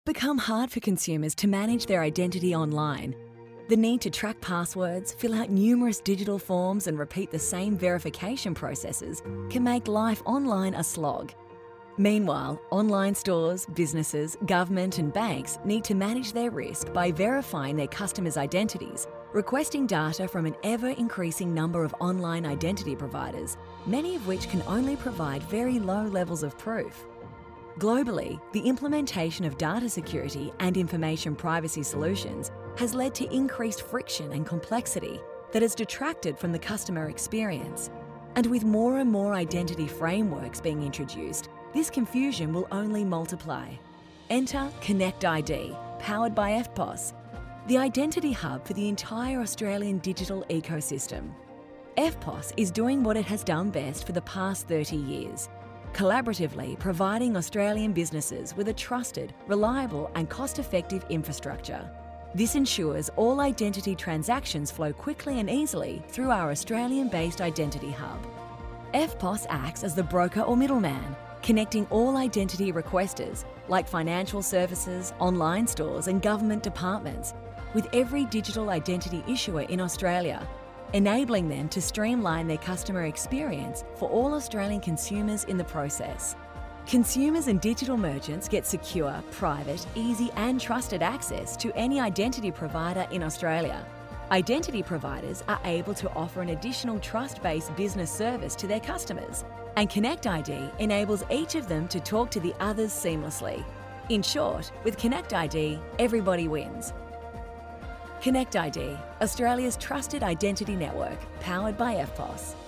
become hard for consumers to manage their identity online. The need to track passwords, fill out numerous digital forms and repeat the same verification processes can make life online a slog. Meanwhile, online stores, businesses, government and banks need to manage their risk by verifying their customers' identities, requesting data from an ever-increasing number of online identity providers, many of which can only provide very low levels of proof. Globally, the implementation of data security and information privacy solutions has led to increased friction and complexity that has detracted from the customer experience. And with more and more identity frameworks being introduced, this confusion will only multiply. Enter Connect ID, powered by EFTPOS, the identity hub for the entire Australian digital ecosystem. EFTPOS is doing what it has done best for the past 30 years, collaboratively providing Australian businesses with a trusted, reliable and cost-effective infrastructure. This ensures all identity transactions flow quickly and easily through our Australian-based identity hub. EFTPOS acts as the broker or middleman, connecting all identity requesters, like financial services, online stores and government departments, with every digital identity issuer in Australia, enabling them to streamline their customer experience for all Australian consumers in the process. Consumers and digital merchants get secure, private, easy and trusted access to any identity provider in Australia. Identity providers are able to offer an additional trust-based business service to their customers, and Connect ID enables each of them to talk to the others seamlessly. In short, with Connect ID, everybody wins. Connect ID, Australia's trusted identity network, powered by EFTPOS.